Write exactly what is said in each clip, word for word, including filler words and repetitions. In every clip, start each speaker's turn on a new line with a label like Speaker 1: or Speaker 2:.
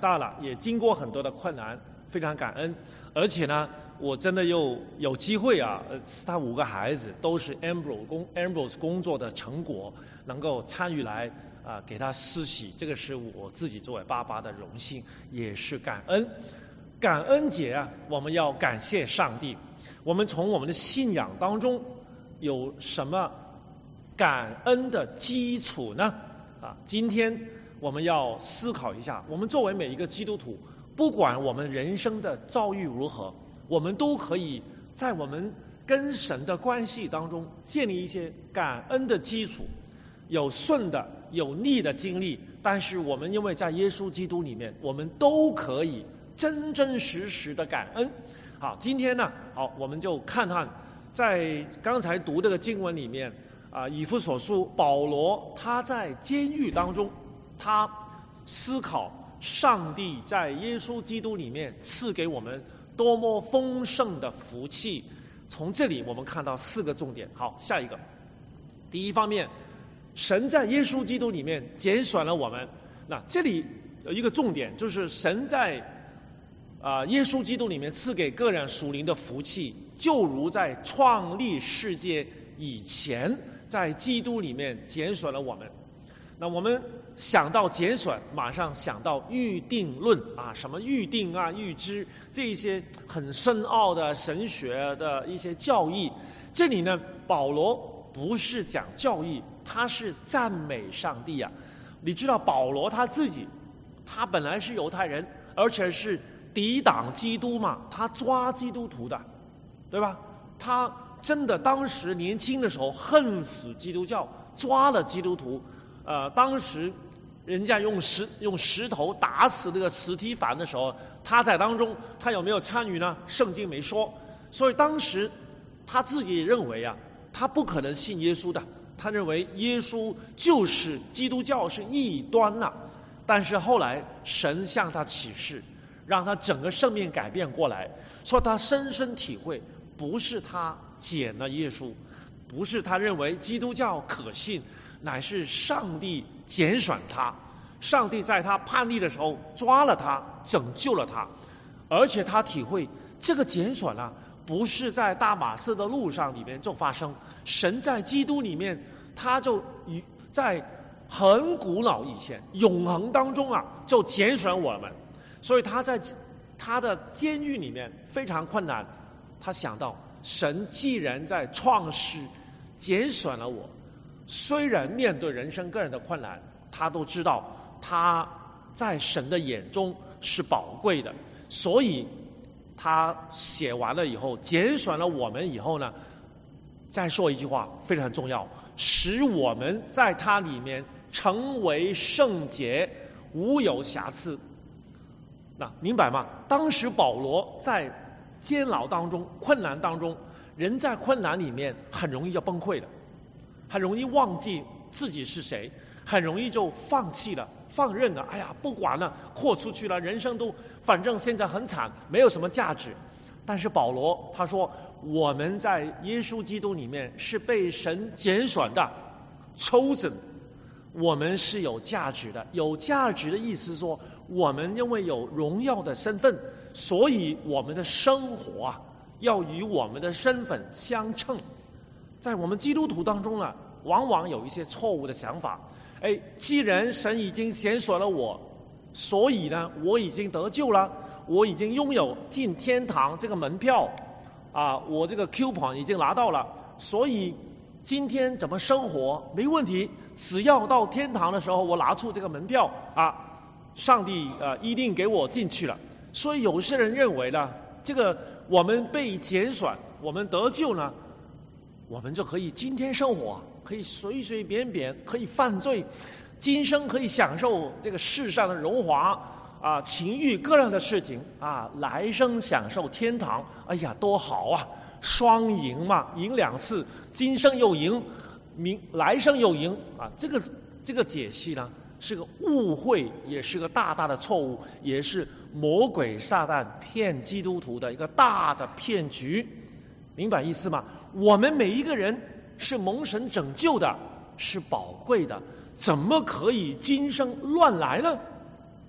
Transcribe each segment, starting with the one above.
Speaker 1: 大了，也经过很多的困难，非常感恩。而且呢，我真的又有机会啊，呃，他五个孩子都是 Ambrose 工 Ambrose 工作的成果，能够参与来啊、呃、给他施洗，这个是我自己作为爸爸的荣幸，也是感恩。感恩节啊，我们要感谢上帝。我们从我们的信仰当中有什么感恩的基础呢？啊，今天我们要思考一下，我们作为每一个基督徒，不管我们人生的遭遇如何，我们都可以在我们跟神的关系当中建立一些感恩的基础，有顺的有逆的经历，但是我们因为在耶稣基督里面，我们都可以真真实实的感恩。好，今天呢，好，我们就看看在刚才读这个经文里面啊，以弗所书保罗他在监狱当中，他思考上帝在耶稣基督里面赐给我们多么丰盛的福气。从这里我们看到四个重点。好，下一个，第一方面，神在耶稣基督里面拣选了我们。那这里有一个重点，就是神在啊、呃，耶稣基督里面赐给个人属灵的福气，就如在创立世界以前，在基督里面拣选了我们。那我们想到拣选，马上想到预定论啊，什么预定啊、预知，这一些很深奥的神学的一些教义。这里呢，保罗不是讲教义，他是赞美上帝啊。你知道保罗他自己，他本来是犹太人，而且是抵挡基督嘛，他抓基督徒的，对吧？他真的当时年轻的时候恨死基督教，抓了基督徒。呃，当时人家用石用石头打死那个司提反的时候，他在当中，他有没有参与呢？圣经没说。所以当时他自己也认为啊，他不可能信耶稣的，他认为耶稣就是基督教是异端呐、啊。但是后来神向他启示，让他整个生命改变过来，说他深深体会，不是他捡了耶稣，不是他认为基督教可信，乃是上帝拣选他，上帝在他叛逆的时候抓了他，拯救了他。而且他体会这个拣选啊，不是在大马士的路上里面就发生，神在基督里面，他就在很古老以前永恒当中啊，就拣选我们。所以他在他的监狱里面非常困难，他想到神既然在创世拣选了我，虽然面对人生个人的困难，他都知道他在神的眼中是宝贵的。所以他写完了以后，拣选了我们以后呢，再说一句话非常重要，使我们在他里面成为圣洁，无有瑕疵。那明白吗？当时保罗在监牢当中、困难当中，人在困难里面很容易就崩溃了，很容易忘记自己是谁，很容易就放弃了、放任了。哎呀，不管了，豁出去了，人生都反正现在很惨，没有什么价值。但是保罗他说，我们在耶稣基督里面是被神拣选的 chosen， 我们是有价值的。有价值的意思说，我们因为有荣耀的身份，所以我们的生活啊，要与我们的身份相称。在我们基督徒当中呢，往往有一些错误的想法。哎，既然神已经拣选了我，所以呢，我已经得救了，我已经拥有进天堂这个门票啊，我这个 coupon 已经拿到了，所以今天怎么生活没问题，只要到天堂的时候我拿出这个门票啊，上帝呃一定给我进去了。所以有些人认为呢，这个我们被拣选，我们得救呢，我们就可以今天生活，可以随随便便，可以犯罪，今生可以享受这个世上的荣华啊、情欲各样的事情啊，来生享受天堂。哎呀，多好啊！双赢嘛，赢两次，今生又赢，明来生又赢啊！这个这个解析呢，是个误会，也是个大大的错误，也是魔鬼撒旦骗基督徒的一个大的骗局。明白意思吗？我们每一个人是蒙神拯救的，是宝贵的，怎么可以今生乱来呢？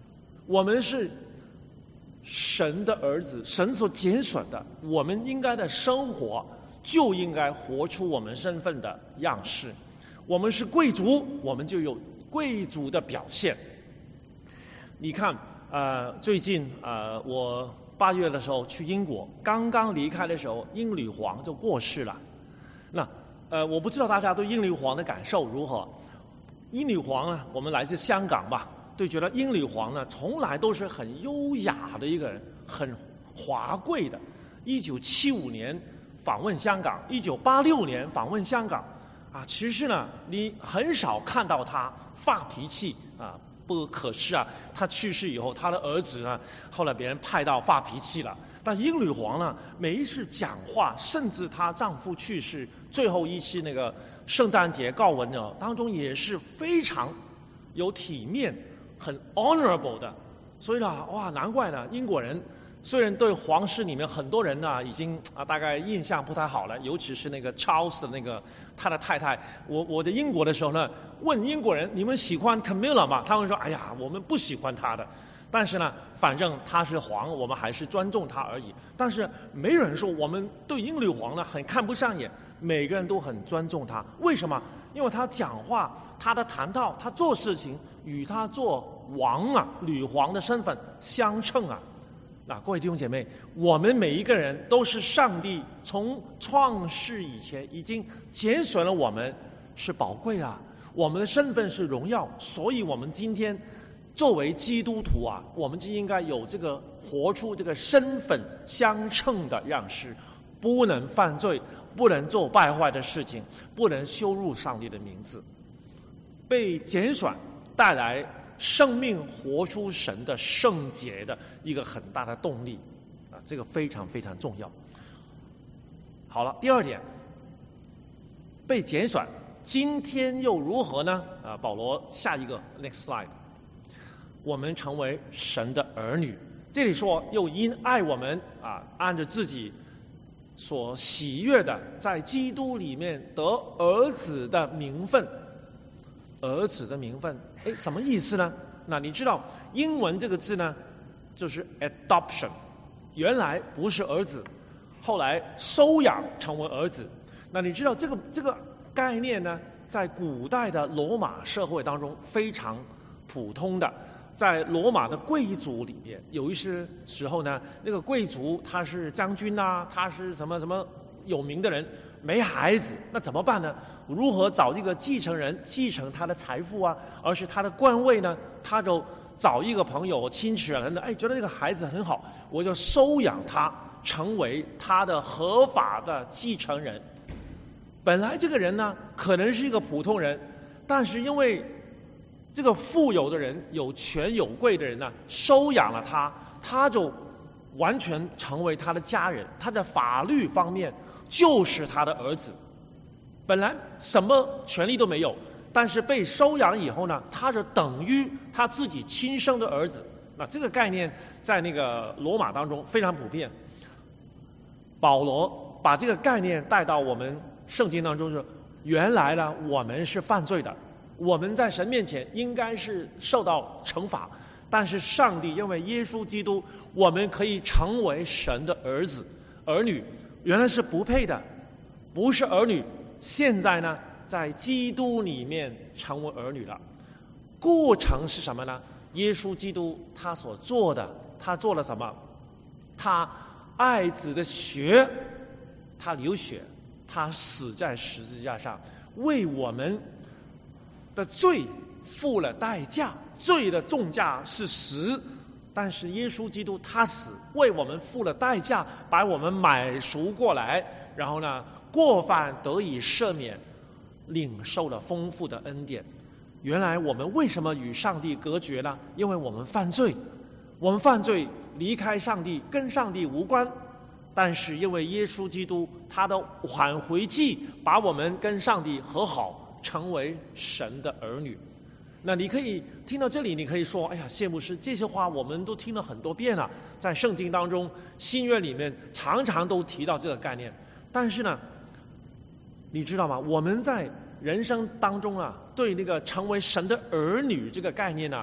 Speaker 1: 我们是神的儿子，神所拣选的，我们应该的生活就应该活出我们身份的样式。我们是贵族，我们就有贵族的表现。你看，呃，最近呃，我八月的时候去英国，刚刚离开的时候，英女皇就过世了。那呃，我不知道大家对英女皇的感受如何。英女皇呢，我们来自香港吧，对，觉得英女皇呢，从来都是很优雅的一个人，很华贵的。一九七五年访问香港，一九八六年访问香港。啊，其实呢，你很少看到他发脾气啊。不可是啊，他去世以后，他的儿子呢，后来别人派到发脾气了。但英女皇呢，每一次讲话，甚至她丈夫去世最后一期那个圣诞节告文呢，当中也是非常有体面、很 honorable 的。所以呢，哇，难怪呢，英国人。虽然对皇室里面很多人呢，已经啊大概印象不太好了，尤其是那个 Charles 的那个他的太太。我我在英国的时候呢，问英国人你们喜欢 Camilla 吗？他们说哎呀，我们不喜欢她的。但是呢，反正她是皇，我们还是尊重她而已。但是没有人说我们对英女皇呢很看不上眼，每个人都很尊重她。为什么？因为她讲话，她的谈吐，她做事情与她做王啊、女皇的身份相称啊。那各位弟兄姐妹，我们每一个人都是上帝从创世以前已经拣选了我们，是宝贵啊，我们的身份是荣耀，所以我们今天作为基督徒啊，我们就应该有这个活出这个身份相称的样式，不能犯罪，不能做败坏的事情，不能羞辱上帝的名字。被拣选带来生命活出神的圣洁的一个很大的动力啊，这个非常非常重要。好了，第二点，被拣选，今天又如何呢？啊，保罗下一个 next slide， 我们成为神的儿女。这里说又因爱我们啊，按着自己所喜悦的，在基督里面得儿子的名分。儿子的名分，哎，什么意思呢？那你知道英文这个字呢，就是 adoption， 原来不是儿子，后来收养成为儿子。那你知道这个这个概念呢，在古代的罗马社会当中非常普通的。在罗马的贵族里面，有一些时候呢，那个贵族他是将军啊，他是什么什么有名的人，没孩子，那怎么办呢？如何找一个继承人继承他的财富啊？而是他的官位呢？他就找一个朋友、亲戚人的，哎，觉得这个孩子很好，我就收养他，成为他的合法的继承人。本来这个人呢，可能是一个普通人，但是因为这个富有的人、有权有贵的人呢，收养了他，他就完全成为他的家人，他的法律方面就是他的儿子。本来什么权利都没有，但是被收养以后呢，他就等于他自己亲生的儿子。那这个概念在那个罗马当中非常普遍。保罗把这个概念带到我们圣经当中，说原来呢我们是犯罪的，我们在神面前应该是受到惩罚，但是上帝因为耶稣基督，我们可以成为神的儿子儿女。原来是不配的，不是儿女，现在呢在基督里面成为儿女了。过程是什么呢？耶稣基督他所做的，他做了什么？他爱子的血，他流血，他死在十字架上，为我们的罪付了代价。罪的重价是死，但是耶稣基督他死，为我们付了代价，把我们买赎过来，然后呢过犯得以赦免，领受了丰富的恩典。原来我们为什么与上帝隔绝呢？因为我们犯罪，我们犯罪离开上帝，跟上帝无关。但是因为耶稣基督他的挽回祭，把我们跟上帝和好，成为神的儿女。那你可以听到这里，你可以说，哎呀，谢牧师，这些话我们都听了很多遍了，在圣经当中新约里面常常都提到这个概念。但是呢，你知道吗？我们在人生当中啊，对那个成为神的儿女这个概念呢、啊，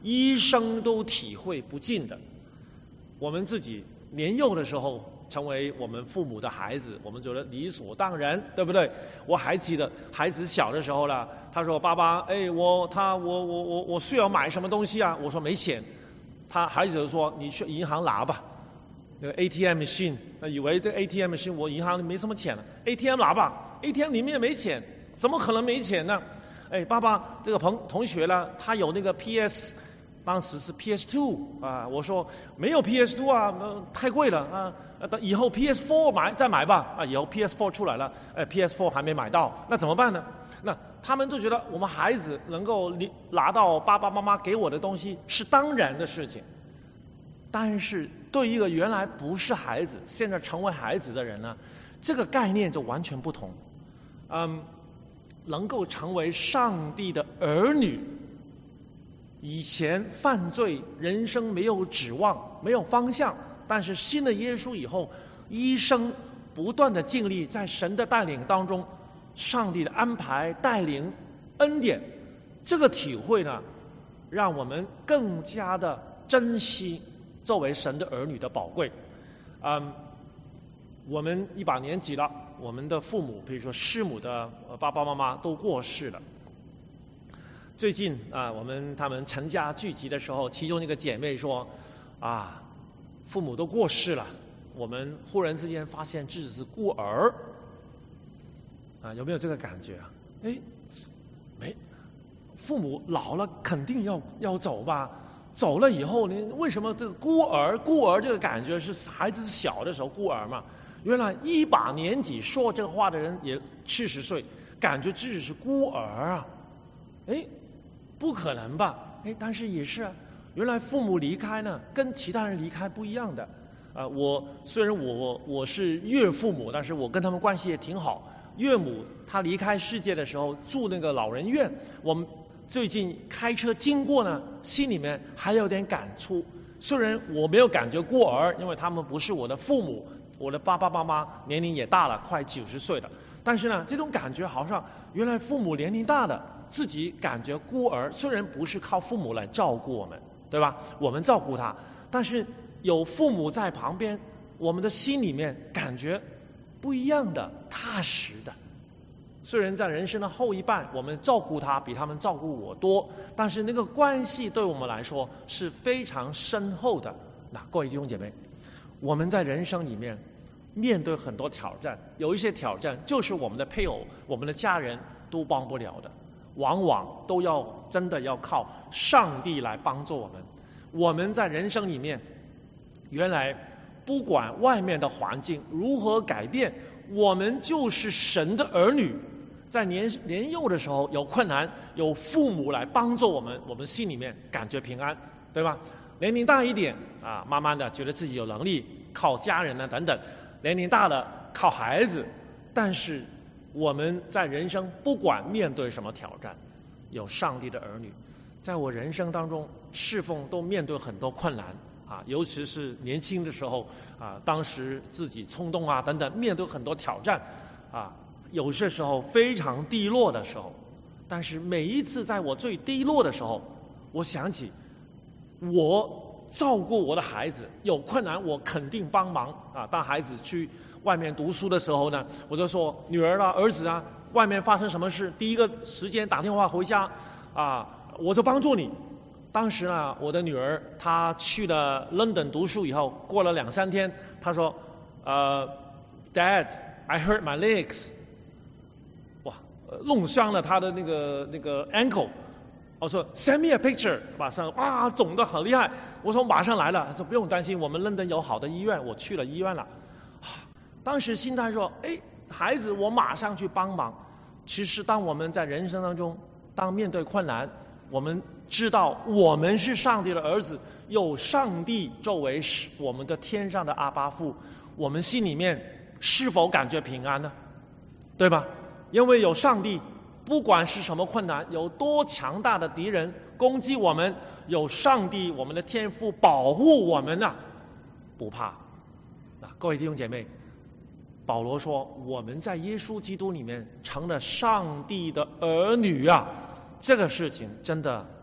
Speaker 1: 一生都体会不尽的。我们自己年幼的时候成为我们父母的孩子，我们觉得理所当然，对不对？我还记得孩子小的时候了，他说：“爸爸，哎，我他我我我我需要买什么东西啊？”我说没钱，他孩子就说：“你去银行拿吧。”那个 A T M machine， 他以为这 A T M machine 我银行里没什么钱了 ，A T M 拿吧 ，A T M 里面没钱，怎么可能没钱呢？哎，爸爸，这个朋同学呢，他有那个 P S。当时是 P S 二 啊，我说没有 P S 二 啊，呃、太贵了啊，等以后 P S 四 买再买吧啊，以后 P S 四 出来了，哎 ，P S 四 还没买到，那怎么办呢？那他们都觉得我们孩子能够拿到爸爸妈妈给我的东西是当然的事情，但是对一个原来不是孩子，现在成为孩子的人呢，这个概念就完全不同。嗯，能够成为上帝的儿女。以前犯罪，人生没有指望，没有方向，但是信了耶稣以后，一生不断的经历在神的带领当中，上帝的安排、带领、恩典，这个体会呢，让我们更加的珍惜作为神的儿女的宝贵。嗯，我们一把年纪了，我们的父母，比如说师母的爸爸妈妈都过世了。最近啊，我们他们成家聚集的时候，其中一个姐妹说：“啊，父母都过世了，我们忽然之间发现自己是孤儿。”啊，有没有这个感觉啊？哎，没，父母老了肯定要要走吧？走了以后，你为什么这个孤儿？孤儿这个感觉是孩子小的时候孤儿嘛？原来一把年纪说这个话的人也七十岁，感觉自己是孤儿啊？哎。不可能吧？哎，但是也是啊。原来父母离开呢，跟其他人离开不一样的。啊、呃，我虽然我我我是岳父母，但是我跟他们关系也挺好。岳母她离开世界的时候住那个老人院，我们最近开车经过呢，心里面还有点感触。虽然我没有感觉孤儿，因为他们不是我的父母，我的爸爸妈妈年龄也大了，快九十岁了。但是呢，这种感觉好像原来父母年龄大了。自己感觉孤儿，虽然不是靠父母来照顾我们，对吧？我们照顾他，但是有父母在旁边，我们的心里面感觉不一样的，踏实的。虽然在人生的后一半，我们照顾他比他们照顾我多，但是那个关系对我们来说是非常深厚的。那各位弟兄姐妹，我们在人生里面面对很多挑战，有一些挑战就是我们的配偶、我们的家人都帮不了的。往往都要真的要靠上帝来帮助我们。我们在人生里面，原来不管外面的环境如何改变，我们就是神的儿女。在年年幼的时候有困难，有父母来帮助我们，我们心里面感觉平安，对吧？年龄大一点啊，慢慢的觉得自己有能力，靠家人啊等等。年龄大了靠孩子，但是。我们在人生不管面对什么挑战，有上帝的儿女，在我人生当中侍奉都面对很多困难啊，尤其是年轻的时候啊，当时自己冲动啊等等，面对很多挑战啊，有些时候非常低落的时候，但是每一次在我最低落的时候，我想起我照顾我的孩子有困难，我肯定帮忙啊，当孩子去外面读书的时候呢，我就说女儿啊、儿子啊，外面发生什么事，第一个时间打电话回家，啊，我就帮助你。当时呢，我的女儿她去了 London 读书以后，过了两三天，她说：“呃 ，Dad, I hurt my legs。”哇，弄伤了她的那个那个 ankle。我说 ：“Send me a picture。”马上哇，肿得很厉害。我说马上来了。他说不用担心，我们 London 有好的医院，我去了医院了。当时心态说：“哎，孩子，我马上去帮忙。”其实，当我们在人生当中，当面对困难，我们知道我们是上帝的儿子，有上帝作为我们的天上的阿爸父，我们心里面是否感觉平安呢？对吧？因为有上帝，不管是什么困难，有多强大的敌人攻击我们，有上帝我们的天父保护我们啊，不怕。那各位弟兄姐妹，保罗说我们在耶稣基督里面成了上帝的儿女啊，这个事情真的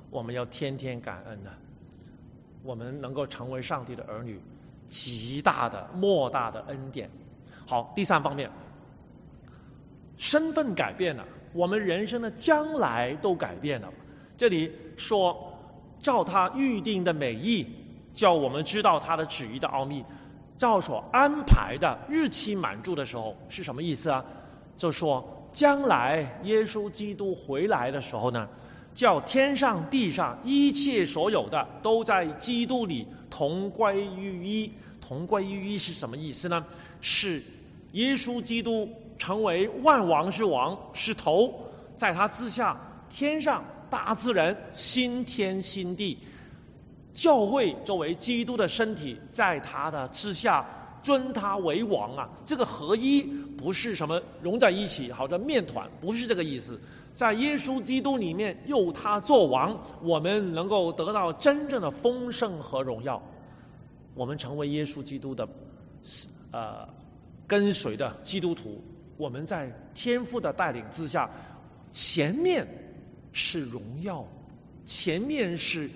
Speaker 1: 我们要天天感恩的。我们能够成为上帝的儿女，极大的莫大的恩典。好，第三方面，身份改变了，我们人生的将来都改变了。这里说照他预定的美意，叫我们知道他的旨意的奥秘，照所安排的日期满足的时候，是什么意思啊？就说将来耶稣基督回来的时候呢，叫天上地上一切所有的都在基督里同归于一。同归于一是什么意思呢？是耶稣基督成为万王之王，是头，在他之下天上大自然新天新地，教会作为基督的身体，在他的之下尊他为王啊。这个合一不是什么融在一起好像面团，不是这个意思。在耶稣基督里面由他做王，我们能够得到真正的丰盛和荣耀。我们成为耶稣基督的呃跟随的基督徒，我们在天父的带领之下，前面是荣耀，前面是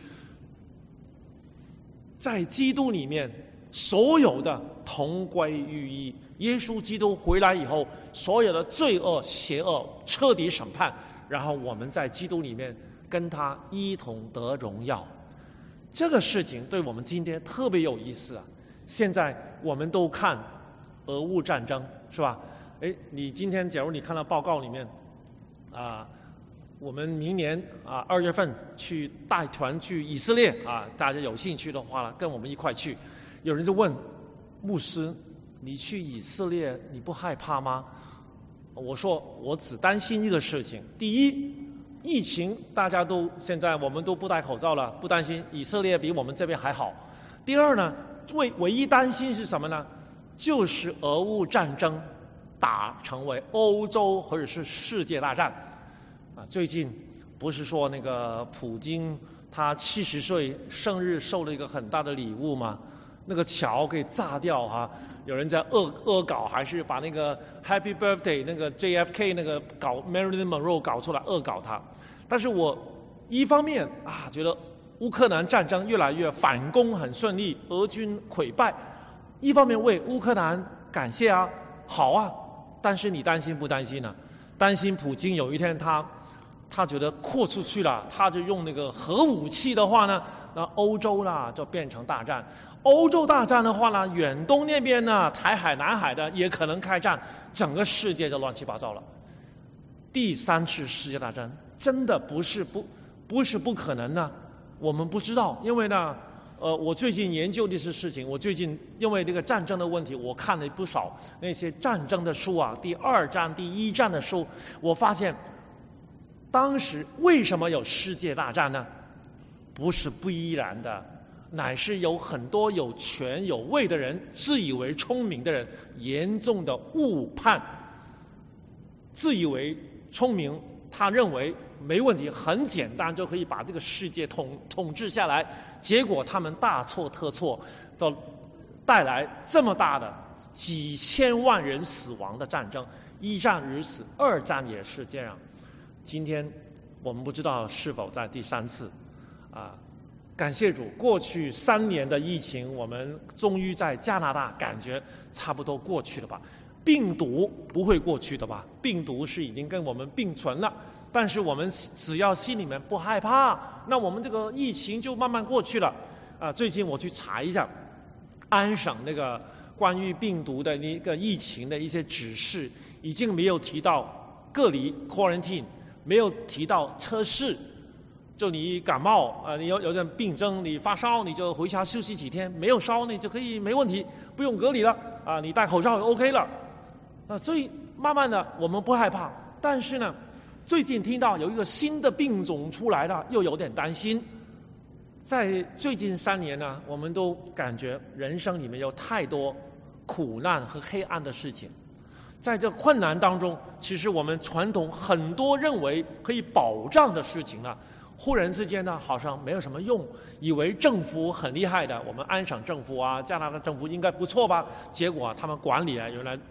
Speaker 1: 在基督里面所有的同归于一。耶稣基督回来以后，所有的罪恶邪恶彻底审判，然后我们在基督里面跟他一同得荣耀。这个事情对我们今天特别有意思啊！现在我们都看俄乌战争，是吧？诶，你今天假如你看到报告里面啊，我们明年啊二月份去带团去以色列啊，大家有兴趣的话跟我们一块去。有人就问牧师，你去以色列你不害怕吗？我说我只担心一个事情，第一，疫情大家都现在我们都不戴口罩了，不担心，以色列比我们这边还好。第二呢，唯唯一担心是什么呢？就是俄乌战争打成为欧洲或者是世界大战啊！最近不是说那个普京他七十岁生日收了一个很大的礼物吗？那个桥给炸掉哈、啊！有人在恶恶搞，还是把那个 Happy Birthday 那个 J F K 那个搞 Marilyn Monroe 搞出来恶搞他。但是我一方面啊觉得乌克兰战争越来越反攻很顺利，俄军溃败，一方面为乌克兰感谢啊，好啊。但是你担心不担心呢、啊？担心普京有一天他他觉得扩出去了，他就用那个核武器的话呢，那欧洲啦就变成大战。欧洲大战的话呢，远东那边呢，台海、南海的也可能开战，整个世界就乱七八糟了。第三次世界大战真的不是不不是不可能呢，我们不知道，因为呢，呃，我最近研究的是事情，我最近因为这个战争的问题，我看了不少那些战争的书啊，第二战、第一战的书，我发现，当时为什么有世界大战呢？不是不依然的。乃是有很多有权有位的人，自以为聪明的人，严重的误判，自以为聪明，他认为没问题，很简单就可以把这个世界统统治下来，结果他们大错特错，都带来这么大的几千万人死亡的战争。一战如此，二战也是这样。今天我们不知道是否在第三次啊。感谢主，过去三年的疫情，我们终于在加拿大感觉差不多过去了吧？病毒不会过去的吧？病毒是已经跟我们并存了，但是我们只要心里面不害怕，那我们这个疫情就慢慢过去了。啊，最近我去查一下安省那个关于病毒的那个疫情的一些指示，已经没有提到隔离 quarantine， 没有提到测试。就你感冒啊、呃，你有有点病症，你发烧，你就回家休息几天，没有烧你就可以没问题，不用隔离了啊、呃，你戴口罩就 OK 了啊、呃。所以慢慢的我们不害怕，但是呢，最近听到有一个新的病种出来了，又有点担心。在最近三年呢，我们都感觉人生里面有太多苦难和黑暗的事情，在这困难当中，其实我们传统很多认为可以保障的事情呢。忽然之间呢，好像没有什么用，以为政府很厉害的，我们安省政府啊、加拿大政府应该不错吧？结果、啊、他们管理啊，原来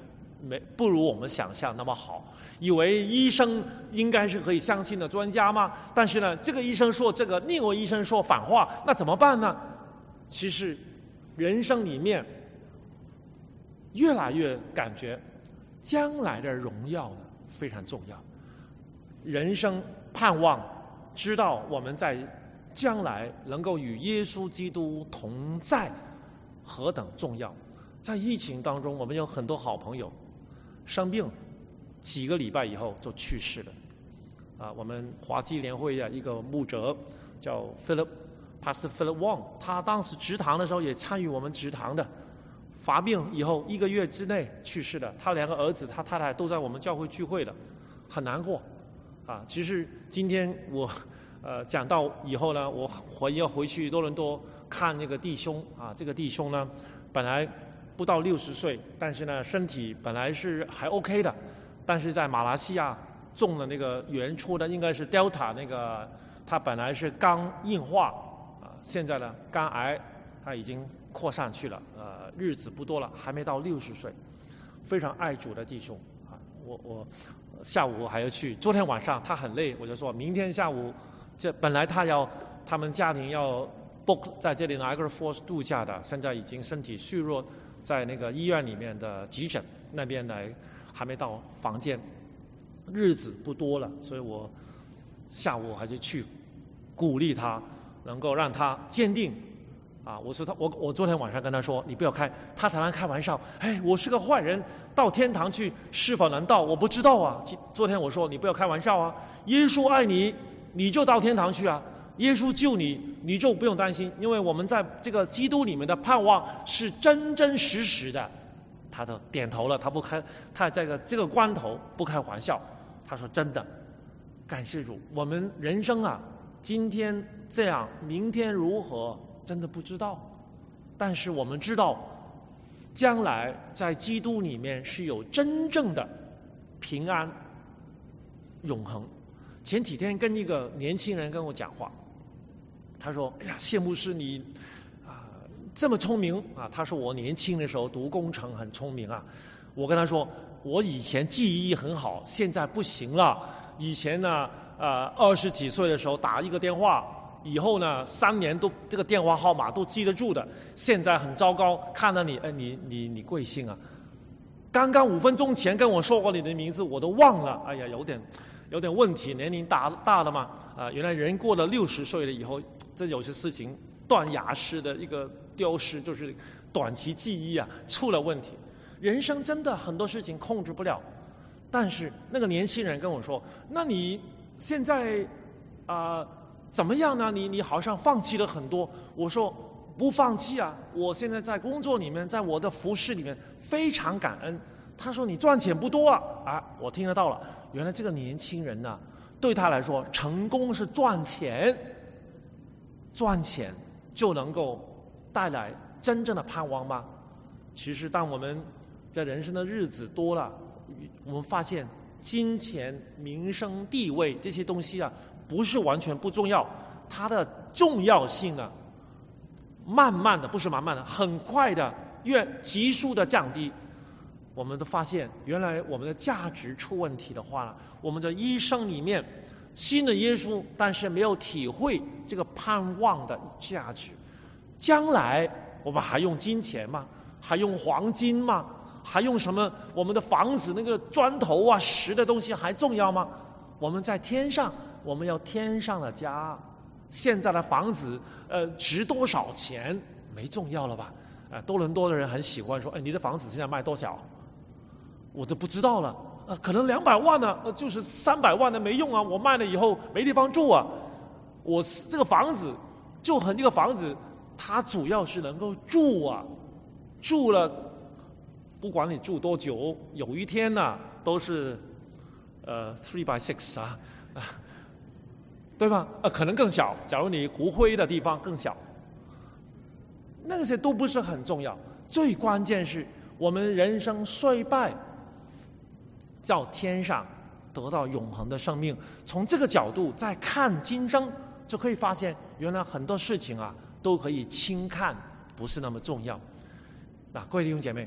Speaker 1: 没不如我们想象那么好。以为医生应该是可以相信的专家吗？但是呢，这个医生说这个，另外医生说反话，那怎么办呢？其实，人生里面越来越感觉将来的荣耀呢非常重要。人生盼望知道我们在将来能够与耶稣基督同在，何等重要！在疫情当中，我们有很多好朋友生病，几个礼拜以后就去世了。啊，我们华基联会的一个牧者叫 Philip Pastor Philip Wong， 他当时植堂的时候也参与我们植堂的，发病以后一个月之内去世的。他两个儿子、他太太都在我们教会聚会的，很难过。啊，其实今天我呃讲到以后呢，我回要回去多伦多看那个弟兄啊，这个弟兄呢本来不到六十岁，但是呢身体本来是还 OK 的，但是在马来西亚中了那个原初的应该是 Delta 那个，他本来是肝硬化啊，现在呢肝癌他已经扩散去了，呃日子不多了，还没到六十岁，非常爱主的弟兄啊，我我。下午还要去，昨天晚上他很累，我就说明天下午，这本来他要他们家庭要 book 在这里 Niagara Falls 度假的，现在已经身体虚弱，在那个医院里面的急诊那边来，还没到房间，日子不多了，所以我下午还是去鼓励他，能够让他坚定。啊，我说他，我我昨天晚上跟他说，你不要开，他常常开玩笑，哎，我是个坏人，到天堂去是否能到？我不知道啊。昨天我说你不要开玩笑啊，耶稣爱你，你就到天堂去啊，耶稣救你，你就不用担心，因为我们在这个基督里面的盼望是真真实实的。他就点头了，他不开，他这个这个关头不开玩笑，他说真的，感谢主，我们人生啊，今天这样，明天如何？真的不知道，但是我们知道，将来在基督里面是有真正的平安、永恒。前几天跟一个年轻人跟我讲话，他说：“哎呀，谢牧师你啊这么聪明啊！”他说我年轻的时候读工程很聪明啊。我跟他说，我以前记忆很好，现在不行了。以前呢，呃，二十几岁的时候打一个电话。以后呢，三年都这个电话号码都记得住的。现在很糟糕，看到你，哎，你你你贵姓啊？刚刚五分钟前跟我说过你的名字，我都忘了。哎呀，有点有点问题，年龄大大了嘛。啊、呃，原来人过了六十岁了以后，这有些事情断崖式的一个丢失，就是短期记忆啊出了问题。人生真的很多事情控制不了。但是那个年轻人跟我说：“那你现在啊？”呃怎么样呢？你你好像放弃了很多。我说不放弃啊！我现在在工作里面，在我的服饰里面非常感恩。他说你赚钱不多啊啊！我听得到了，原来这个年轻人呢、啊，对他来说，成功是赚钱，赚钱就能够带来真正的盼望吗？其实，当我们在人生的日子多了，我们发现金钱、名声、地位这些东西啊。不是完全不重要，它的重要性呢，慢慢的，不是慢慢的，很快的，越急速的降低。我们都发现，原来我们的价值出问题的话，我们的一生里面信了耶稣，但是没有体会这个盼望的价值。将来我们还用金钱吗？还用黄金吗？还用什么？我们的房子那个砖头啊、石的东西还重要吗？我们在天上。我们要天上的家，现在的房子，呃，值多少钱没重要了吧？啊、呃，多伦多的人很喜欢说，哎，你的房子现在卖多少？我都不知道了，呃，可能两百万呢，呃，就是三百万的没用啊，我卖了以后没地方住啊。我这个房子就很这个房子，它主要是能够住啊，住了，不管你住多久，有一天呢、啊，都是，呃 ，three by six 啊，啊。对吧？呃，可能更小。假如你骨灰的地方更小，那些都不是很重要。最关键是我们人生衰败，到天上得到永恒的生命。从这个角度再看今生，就可以发现，原来很多事情啊都可以轻看，不是那么重要。那各位弟兄姐妹，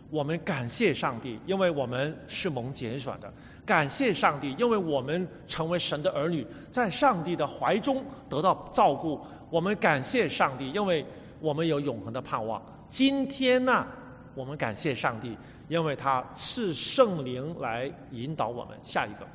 Speaker 1: 我们感谢上帝，因为我们是蒙拣选的；感谢上帝，因为我们成为神的儿女，在上帝的怀中得到照顾。我们感谢上帝，因为我们有永恒的盼望。今天呢、啊，我们感谢上帝，因为他赐圣灵来引导我们。下一个，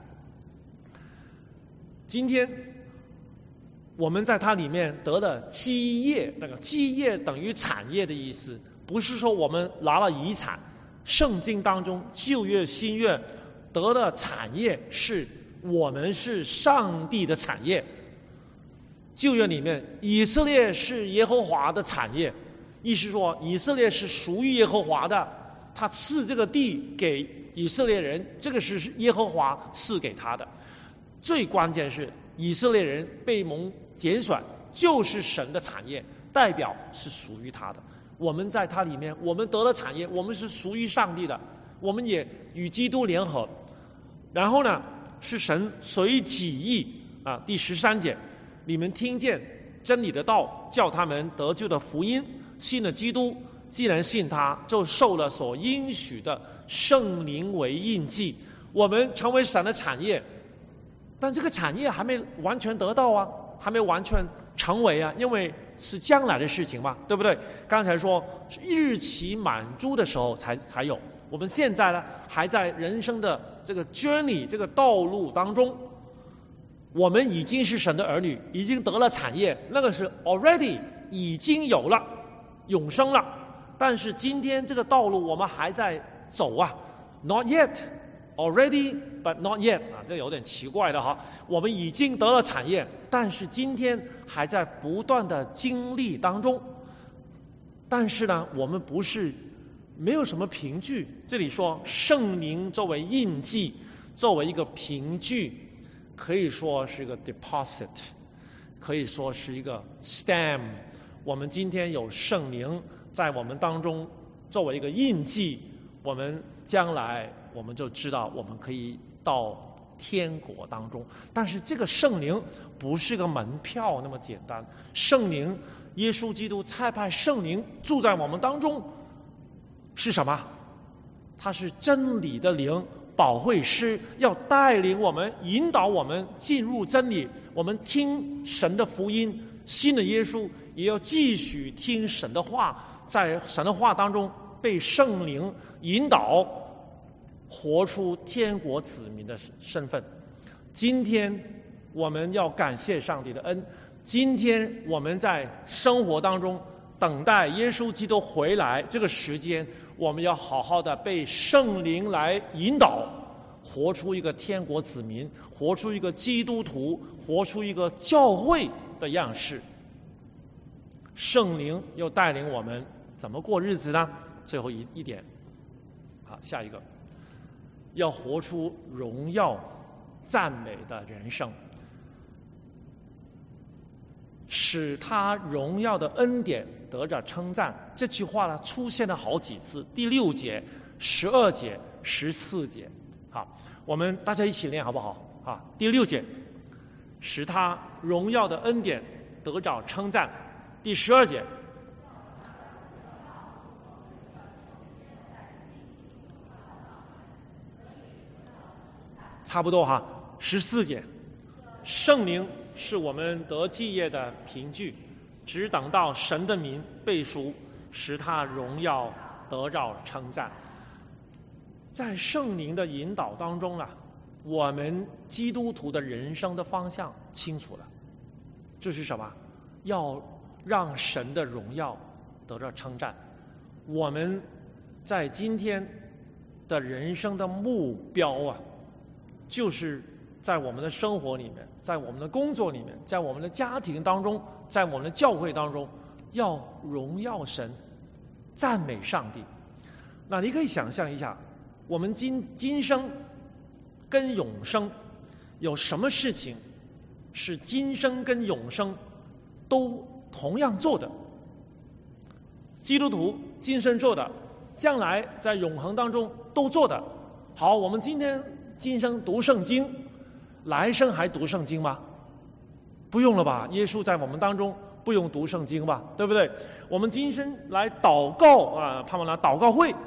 Speaker 1: 今天我们在它里面得了基业，那个基业等于产业的意思，不是说我们拿了遗产。圣经当中旧约新约得的产业是我们是上帝的产业。旧约里面以色列是耶和华的产业，意思说以色列是属于耶和华的，他赐这个地给以色列人，这个是耶和华赐给他的。最关键是以色列人被蒙拣选，就是神的产业，代表是属于他的。我们在它里面，我们得了产业，我们是属于上帝的，我们也与基督联合。然后呢，是神随己意啊。第十三节，你们听见真理的道，叫他们得救的福音，信了基督，既然信他，就受了所应许的圣灵为印记。我们成为神的产业，但这个产业还没完全得到啊，还没完全成为啊，因为是将来的事情嘛，对不对？刚才说是日期满足的时候才才有，我们现在呢还在人生的这个 journey 这个道路当中，我们已经是神的儿女，已经得了产业，那个是 already 已经有了永生了。但是今天这个道路我们还在走啊 ，not yet。Already, but not yet 啊，这有点奇怪的哈。我们已经得了产业，但是今天还在不断的经历当中。但是呢，我们不是没有什么凭据。这里说圣灵作为印记，作为一个凭据，可以说是一个 deposit， 可以说是一个 stamp。我们今天有圣灵在我们当中作为一个印记，我们将来我们就知道我们可以到天国当中。但是这个圣灵不是个门票那么简单，圣灵耶稣基督差派圣灵住在我们当中是什么？他是真理的灵，保惠师，要带领我们，引导我们进入真理。我们听神的福音，信了耶稣，也要继续听神的话，在神的话当中被圣灵引导，活出天国子民的身份。今天我们要感谢上帝的恩，今天我们在生活当中等待耶稣基督回来，这个时间我们要好好的被圣灵来引导，活出一个天国子民，活出一个基督徒，活出一个教会的样式。圣灵又带领我们怎么过日子呢？最后一一点，好，下一个，要活出荣耀赞美的人生，使他荣耀的恩典得着称赞。这句话呢出现了好几次，第六节、十二节、十四节。好，我们大家一起念好不好？啊，第六节，使他荣耀的恩典得着称赞。第十二节，差不多哈。十四节，圣灵是我们得基业的凭据，只等到神的名背书，使他荣耀得着称赞。在圣灵的引导当中啊，我们基督徒的人生的方向清楚了，这是什么？要让神的荣耀得着称赞。我们在今天的人生的目标啊，就是在我们的生活里面，在我们的工作里面，在我们的家庭当中，在我们的教会当中，要荣耀神，赞美上帝。那你可以想象一下，我们今今生跟永生有什么事情是今生跟永生都同样做的？基督徒今生做的，将来在永恒当中都做的。好，我们今天今生读圣经，来生还读圣经吗？不用了吧？耶稣在我们当中，不用读圣经吧？对不对？我们今生来祷告啊，盼望来祷告会，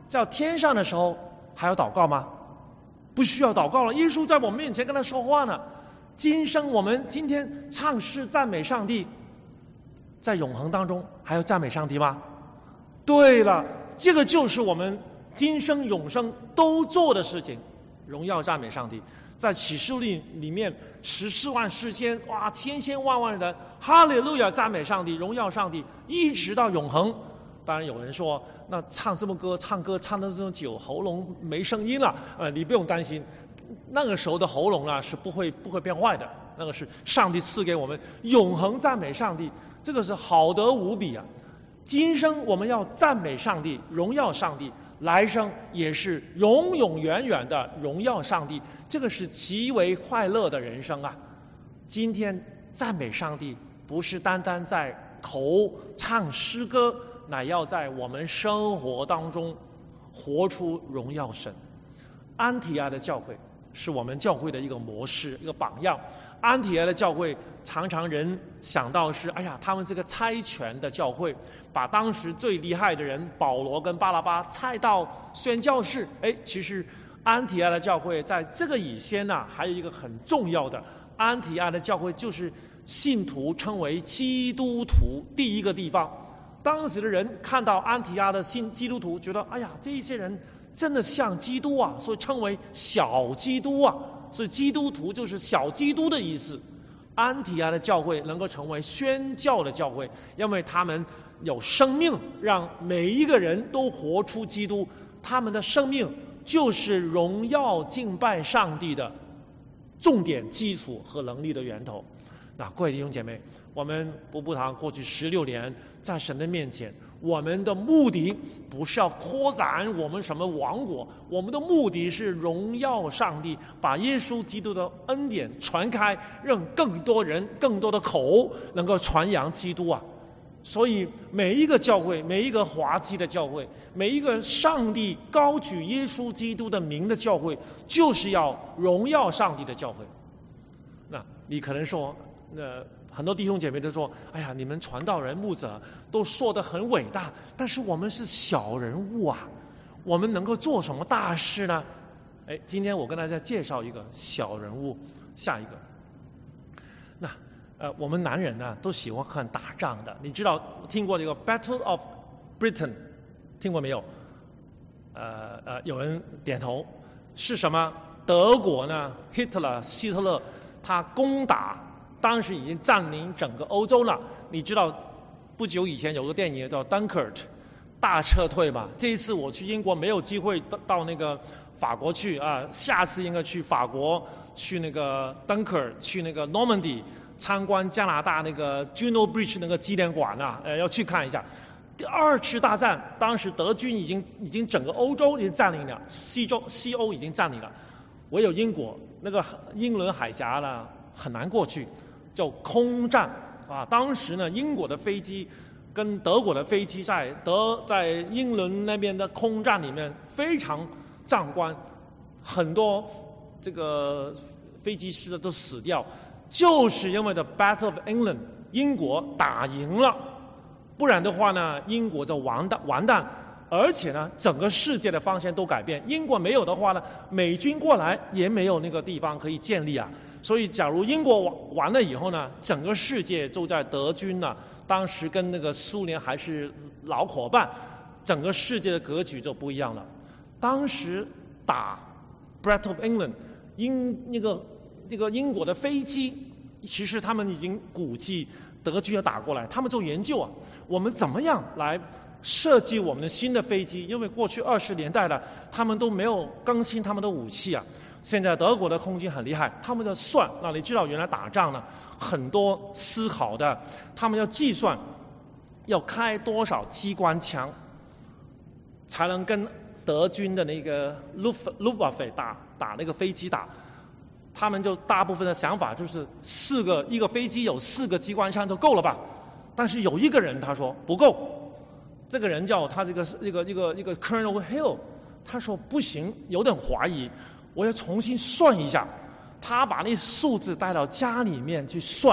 Speaker 1: 在天上的时候还要祷告吗？不需要祷告了，耶稣在我们面前跟他说话呢。今生我们今天唱诗赞美上帝，在永恒当中还要赞美上帝吗？对了，这个就是我们今生永生都做的事情，荣耀赞美上帝。在启示录里面，十四万四千哇，千千万万人，哈利路亚赞美上帝，荣耀上帝，一直到永恒。当然有人说，那唱这么歌，唱歌唱得这么久，喉咙没声音了，呃，你不用担心，那个时候的喉咙啊是不会不会变坏的，那个是上帝赐给我们永恒赞美上帝，这个是好得无比啊！今生我们要赞美上帝，荣耀上帝。来生也是永永远远的荣耀上帝，这个是极为快乐的人生啊！今天赞美上帝，不是单单在口唱诗歌，乃要在我们生活当中活出荣耀神。安提阿的教会是我们教会的一个模式，一个榜样。安提阿的教会常常人想到是，哎呀，他们是个猜拳的教会，把当时最厉害的人保罗跟巴拉巴猜到宣教士。哎，其实安提阿的教会在这个以前呢、啊，还有一个很重要的，安提阿的教会就是信徒称为基督徒第一个地方。当时的人看到安提阿的信基督徒，觉得哎呀，这一些人真的像基督啊，所以称为小基督啊。所以基督徒就是小基督的意思。安提阿的教会能够成为宣教的教会，因为他们有生命，让每一个人都活出基督。他们的生命就是荣耀敬拜上帝的重点基础和能力的源头。那各位弟兄姐妹，我们博布堂过去十六年在神的面前，我们的目的不是要扩展我们什么王国，我们的目的是荣耀上帝，把耶稣基督的恩典传开，让更多人、更多的口能够传扬基督啊！所以每一个教会，每一个华基的教会，每一个上帝高举耶稣基督的名的教会，就是要荣耀上帝的教会。那你可能说，那很多弟兄姐妹都说，哎呀，你们传道人牧者都说得很伟大，但是我们是小人物啊，我们能够做什么大事呢？哎，今天我跟大家介绍一个小人物。下一个，那呃，我们男人呢都喜欢看打仗的，你知道听过这个 Battle of Britain 听过没有？呃呃，有人点头。是什么？德国呢 Hitler 希特勒他攻打，当时已经占领整个欧洲了。你知道不久以前有个电影叫 Dunkirk 大撤退吧？这一次我去英国没有机会到到那个法国去啊，下次应该去法国，去那个 Dunkirk， 去那个 Normandy 参观加拿大那个 Juno Bridge 那个纪念馆啊，呃，要去看一下。第二次大战，当时德军已经已经整个欧洲已经占领了，西洲西欧已经占领了，唯有英国那个英伦海峡呢很难过去，叫空战啊。当时呢，英国的飞机跟德国的飞机在德在英伦那边的空战里面非常壮观，很多这个飞机师都死掉，就是因为的 Battle of England 英国打赢了。不然的话呢，英国就完蛋完蛋，而且呢，整个世界的方向都改变。英国没有的话呢，美军过来也没有那个地方可以建立啊。所以，假如英国完完了以后呢，整个世界就在德军呢，当时跟那个苏联还是老伙伴，整个世界的格局就不一样了。当时打 Battle of England， 英那个这个英国的飞机，其实他们已经估计德军要打过来，他们就研究啊，我们怎么样来设计我们的新的飞机？因为过去二十年代了，他们都没有更新他们的武器啊。现在德国的空军很厉害，他们的算，那你知道原来打仗呢，很多思考的，他们要计算要开多少机关枪，才能跟德军的那个 Luftwaffe 打打那个飞机打。他们就大部分的想法就是四个一个飞机有四个机关枪就够了吧？但是有一个人他说不够，这个人叫他这个一个一个一个 Colonel Hill， 他说不行，有点怀疑，我要重新算一下。他把那数字带到家里面去算。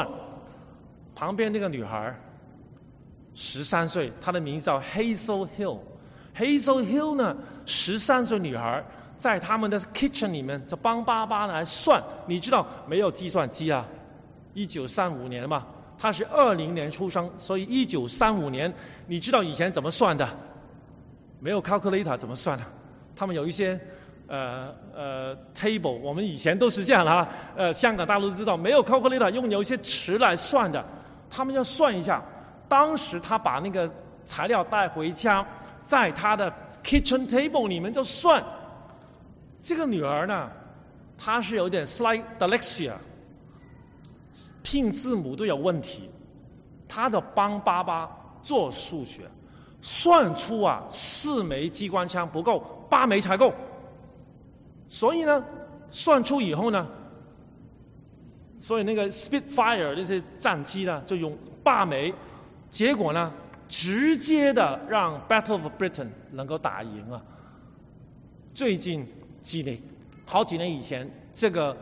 Speaker 1: 旁边那个女孩十三岁，她的名字叫 Hazel Hill。 Hazel Hill 呢，十三岁女孩在他们的 kitchen 里面就帮爸爸来算，你知道没有计算机啊，一九三五年嘛，他是二零年出生，所以一九三五年，你知道以前怎么算的？没有 calculator 怎么算的？他们有一些呃呃 table， 我们以前都是这样的啊，呃，香港大陆都知道，没有 calculator 用有一些词来算的，他们要算一下。当时他把那个材料带回家，在他的 kitchen table 里面就算。这个女儿呢，她是有点 slight dyslexia， 拼字母都有问题，她就帮爸爸做数学，算出啊四枚机关枪不够，八枚才够。所以呢，算出以后呢，所以那个 Spitfire 这些战机呢，就用八枚，结果呢，直接的让 Battle of Britain 能够打赢啊。最近几年，好几年以前，这个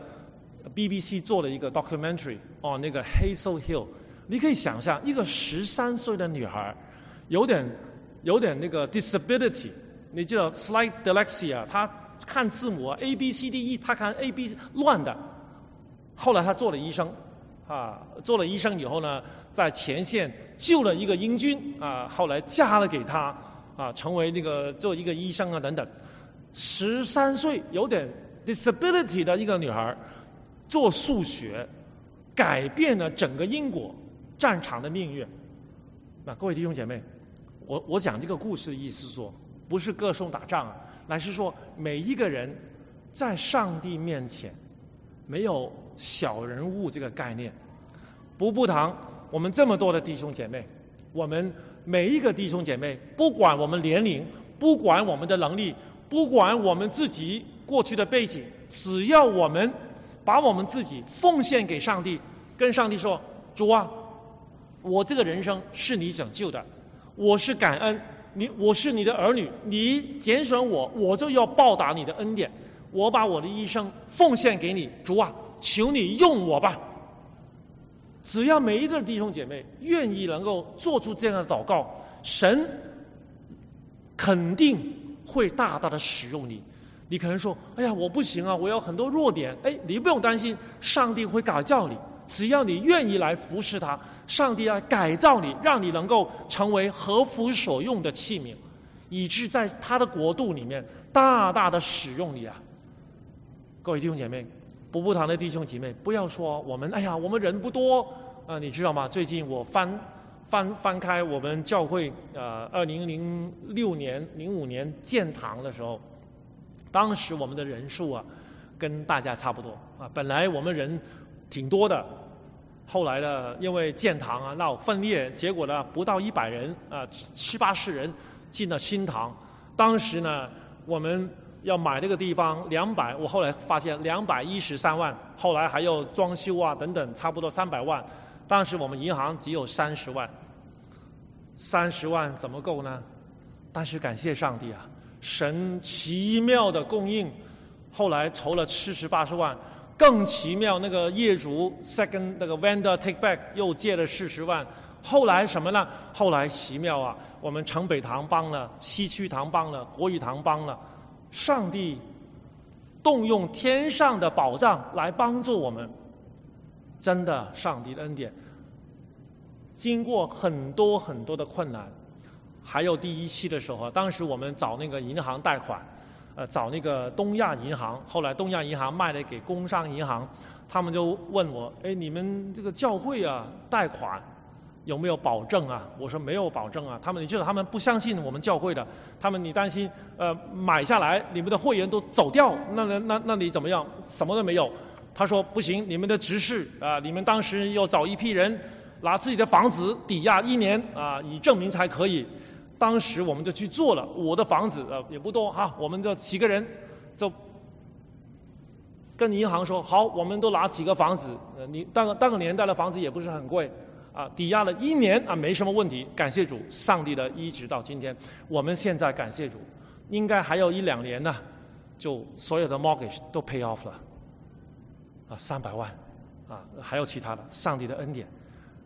Speaker 1: B B C 做了一个 documentary 哦，那个 Hazel Hill， 你可以想象一个十三岁的女孩，有点有点那个 disability， 你知道 slight dyslexia， 她看字母啊 A B C D E， 她看 A B 乱的。后来她做了医生，啊，做了医生以后呢，在前线救了一个英军啊，后来嫁了给他啊，成为那个做一个医生啊等等。十三岁有点 disability 的一个女孩，做数学，改变了整个英国战场的命运。那各位弟兄姐妹，我我讲这个故事的意思是说，不是歌颂打仗啊，乃是说每一个人在上帝面前没有小人物这个概念。补补堂，我们这么多的弟兄姐妹，我们每一个弟兄姐妹，不管我们年龄，不管我们的能力，不管我们自己过去的背景，只要我们把我们自己奉献给上帝，跟上帝说：主啊，我这个人生是你拯救的，我是感恩你，我是你的儿女，你拣选我，我就要报答你的恩典，我把我的一生奉献给你，主啊，求你用我吧。只要每一个弟兄姐妹愿意能够做出这样的祷告，神肯定会大大的使用你。你可能说：哎呀，我不行啊，我有很多弱点。哎，你不用担心，上帝会改造你，只要你愿意来服侍他，上帝要改造你，让你能够成为合乎所用的器皿，以致在他的国度里面大大的使用你啊。各位弟兄姐妹，补补堂的弟兄姐妹，不要说我们哎呀，我们人不多啊、呃，你知道吗？最近我翻翻翻开我们教会呃，二零零六年、零五年建堂的时候，当时我们的人数啊，跟大家差不多啊。本来我们人挺多的，后来呢，因为建堂啊闹分裂，结果呢不到一百人啊，七八十人进了新堂。当时呢，我们要买这个地方两百，我后来发现两百一十三万，后来还有装修啊等等，差不多三百万。当时我们银行只有三十万，三十万怎么够呢？但是感谢上帝啊，神奇妙的供应，后来筹了七十八十万，更奇妙，那个业主 second 那个 vendor take back 又借了四十万。后来什么呢？后来奇妙啊，我们城北堂帮了，西区堂帮了，国语堂帮了。上帝动用天上的宝藏来帮助我们，真的，上帝的恩典。经过很多很多的困难，还有第一期的时候，当时我们找那个银行贷款，呃，找那个东亚银行，后来东亚银行卖了给工商银行，他们就问我：哎，你们这个教会啊，贷款有没有保证啊？我说没有保证啊。他们，你知道，他们不相信我们教会的，他们你担心呃买下来你们的会员都走掉，那那那那你怎么样？什么都没有。他说不行，你们的执事啊、呃，你们当时要找一批人拿自己的房子抵押一年啊、呃，以证明才可以。当时我们就去做了，我的房子呃也不多哈，我们就几个人就跟银行说好，我们都拿几个房子，呃，你当当个年代的房子也不是很贵。啊，抵押了一年啊，没什么问题。感谢主，上帝的医治到今天，我们现在感谢主，应该还有一两年呢，就所有的 mortgage 都 pay off 了，啊，三百万，啊，还有其他的，上帝的恩典。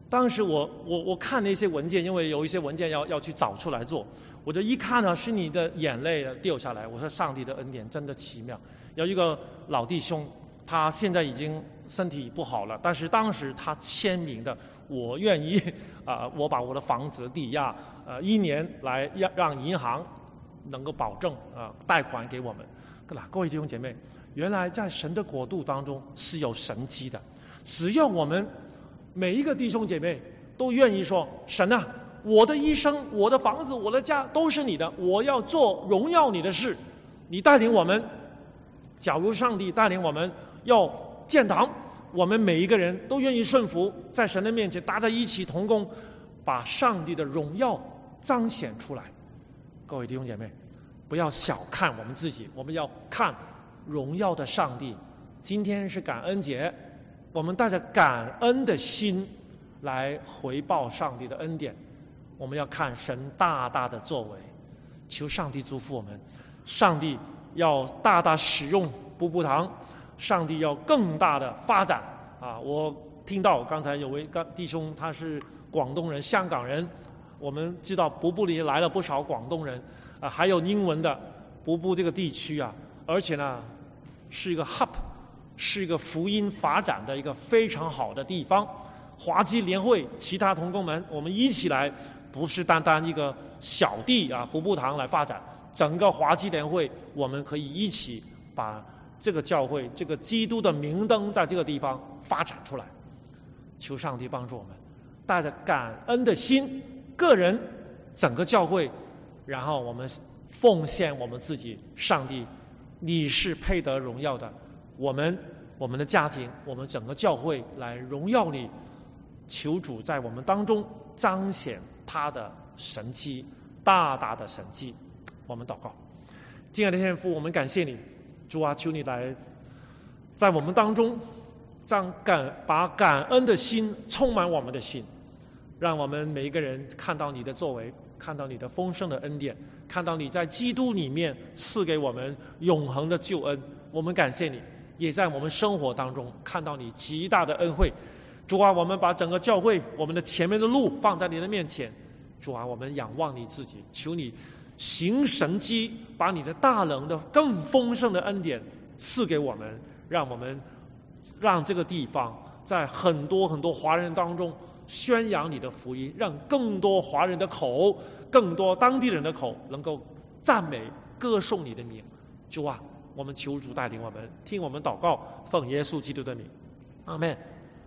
Speaker 1: 当时我我我看那些文件，因为有一些文件要要去找出来做，我就一看呢，是你的眼泪掉下来。我说上帝的恩典真的奇妙。有一个老弟兄，他现在已经身体不好了，但是当时他签名的，我愿意啊、呃，我把我的房子抵押，呃，一年来让让银行能够保证啊、呃、贷款给我们。那各位弟兄姐妹，原来在神的国度当中是有神迹的，只要我们每一个弟兄姐妹都愿意说：神啊，我的一生、我的房子、我的家都是你的，我要做荣耀你的事。你带领我们，假如上帝带领我们要建堂，我们每一个人都愿意顺服，在神的面前大家一起同工，把上帝的荣耀彰显出来。各位弟兄姐妹，不要小看我们自己，我们要看荣耀的上帝。今天是感恩节，我们带着感恩的心来回报上帝的恩典。我们要看神大大的作为，求上帝祝福我们。上帝要大大使用步步堂，上帝要更大的发展啊！我听到刚才有位弟兄，他是广东人、香港人，我们知道瀑布里来了不少广东人啊，还有英文的瀑布这个地区啊，而且呢是一个 hub， 是一个福音发展的一个非常好的地方。华基联会其他同工们，我们一起来，不是单单一个小地啊瀑布堂来发展，整个华基联会我们可以一起把这个教会、这个基督的明灯在这个地方发展出来。求上帝帮助我们，带着感恩的心，个人、整个教会，然后我们奉献我们自己。上帝，你是配得荣耀的，我们、我们的家庭、我们整个教会来荣耀你。求主在我们当中彰显他的神迹，大大的神迹。我们祷告。亲爱的天父，我们感谢你，主啊，求你来在我们当中让感把感恩的心充满我们的心，让我们每一个人看到你的作为，看到你的丰盛的恩典，看到你在基督里面赐给我们永恒的救恩。我们感谢你，也在我们生活当中看到你极大的恩惠。主啊，我们把整个教会，我们的前面的路放在你的面前。主啊，我们仰望你自己，求你行神迹，把你的大能的更丰盛的恩典赐给我们，让我们让这个地方在很多很多华人当中宣扬你的福音，让更多华人的口、更多当地人的口能够赞美歌颂你的名。主啊，我们求主带领我们，听我们祷告，奉耶稣基督的名，阿们。